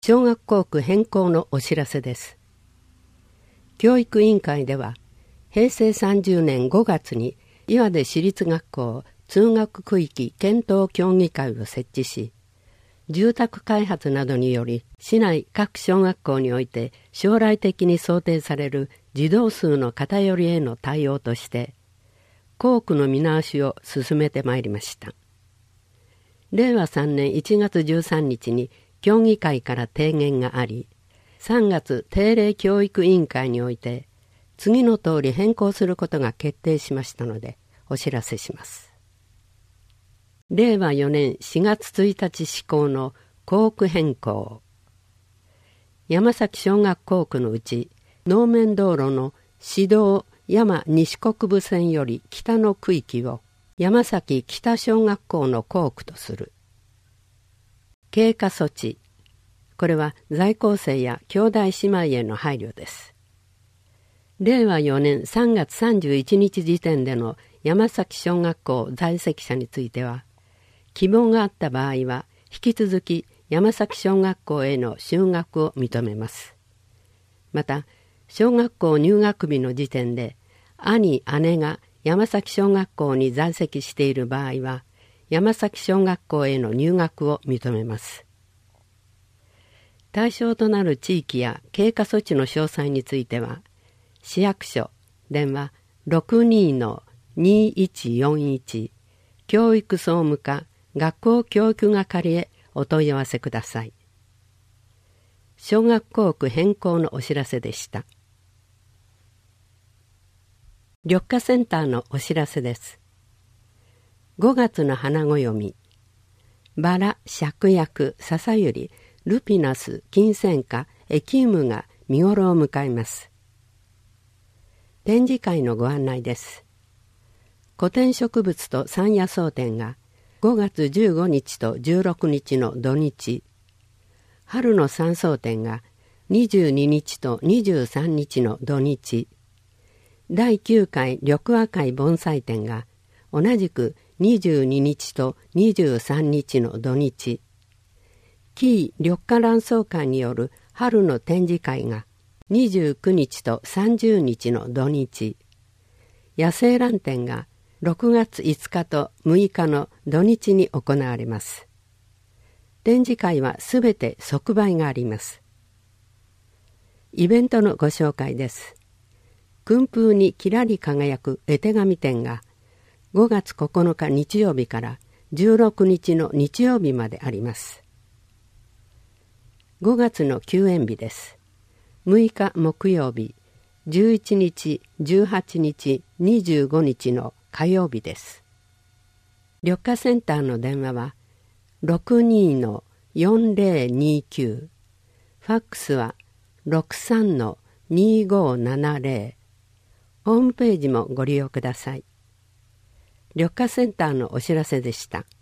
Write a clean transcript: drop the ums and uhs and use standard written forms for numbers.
小学校区変更のお知らせです。教育委員会では、平成30年5月に岩出市立学校通学区域検討協議会を設置し、住宅開発などにより市内各小学校において将来的に想定される児童数の偏りへの対応として、校区の見直しを進めてまいりました。令和3年1月13日に協議会から提言があり、3月定例教育委員会において次の通り変更することが決定しましたのでお知らせします。令和4年4月1日施行の校区変更。山崎小学校区のうち能面道路の市道山西国分線より北の区域を山崎北小学校の校区とする。経過措置。これは在校生や兄弟姉妹への配慮です。令和4年3月31日時点での山崎小学校在籍者については、希望があった場合は引き続き山崎小学校への就学を認めます。また、小学校入学日の時点で兄・姉が山崎小学校に在籍している場合は、山崎小学校への入学を認めます。対象となる地域や経過措置の詳細については、市役所電話 62-2141 教育総務課学校教育係へお問い合わせください。小学校区変更のお知らせでした。緑化センターのお知らせです。5月の花暦、バラ、芍薬、笹百合、ルピナス、キンセンカ、エキウムが見頃を迎えます。展示会のご案内です。古典植物と山野草展が5月15日と16日の土日、春の山草展が22日と23日の土日、第9回緑和会盆栽展が同じく22日と23日の土日、紀伊緑化卵巣館による春の展示会が29日と30日の土日、野生蘭展が6月5日と6日の土日に行われます。展示会はすべて即売があります。イベントのご紹介です。薫風にきらり輝く絵手紙展が5月9日日曜日から16日の日曜日まであります。5月の休園日です。6日木曜日、11日、18日、25日の火曜日です。緑化センターの電話は 62-4029、ファックスは 63-2570、ホームページもご利用ください。緑化センターのお知らせでした。